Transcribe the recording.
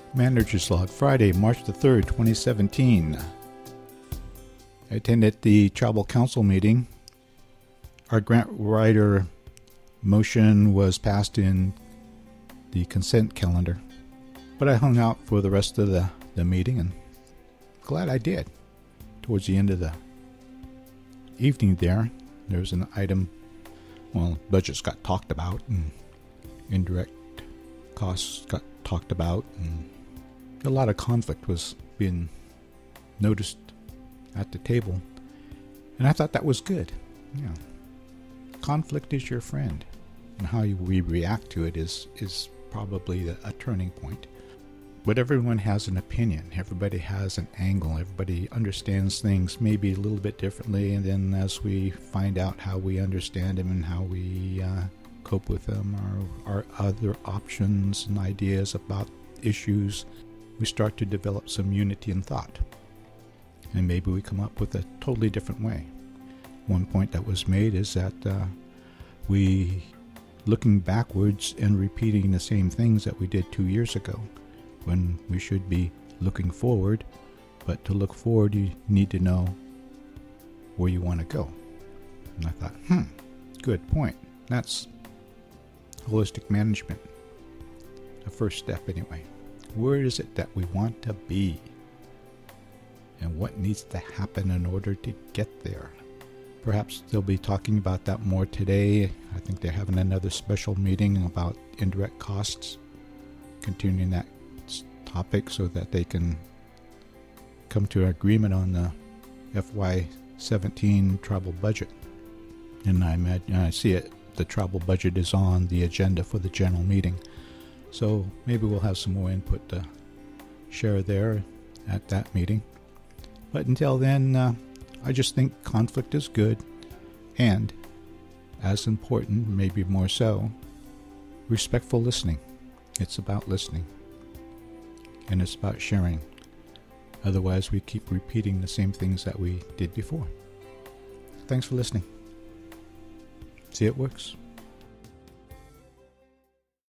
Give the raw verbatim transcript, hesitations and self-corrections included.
Manager's Log, Friday, March the third, twenty seventeen. I attended the Tribal Council meeting. Our grant writer motion was passed in the consent calendar, but I hung out for the rest of the, the meeting, and glad I did. Towards the end of the evening there, there was an item, well, budgets got talked about, and indirect costs got talked about, and a lot of conflict was being noticed at the table, and I thought that was good. Yeah, conflict is your friend, and how we react to it is is probably a, a turning point. But everyone has an opinion, everybody has an angle, everybody understands things maybe a little bit differently, and then as we find out how we understand them and how we uh, cope with them, or our other options and ideas about issues, we start to develop some unity in thought. And maybe we come up with a totally different way. One point that was made is that uh, we, looking backwards and repeating the same things that we did two years ago, when we should be looking forward, but to look forward you need to know where you want to go. And I thought, hmm, good point. That's holistic management. The first step anyway. Where is it that we want to be? And what needs to happen in order to get there? Perhaps they'll be talking about that more today. I think they're having another special meeting about indirect costs, continuing that topic so that they can come to an agreement on the F Y seventeen tribal budget. And I imagine, I see it, the tribal budget is on the agenda for the general meeting. So maybe we'll have some more input to share there at that meeting. But until then, uh, I just think conflict is good, and as important, maybe more so, respectful listening. It's about listening, and it's about sharing. Otherwise, we keep repeating the same things that we did before. Thanks for listening. See, it works.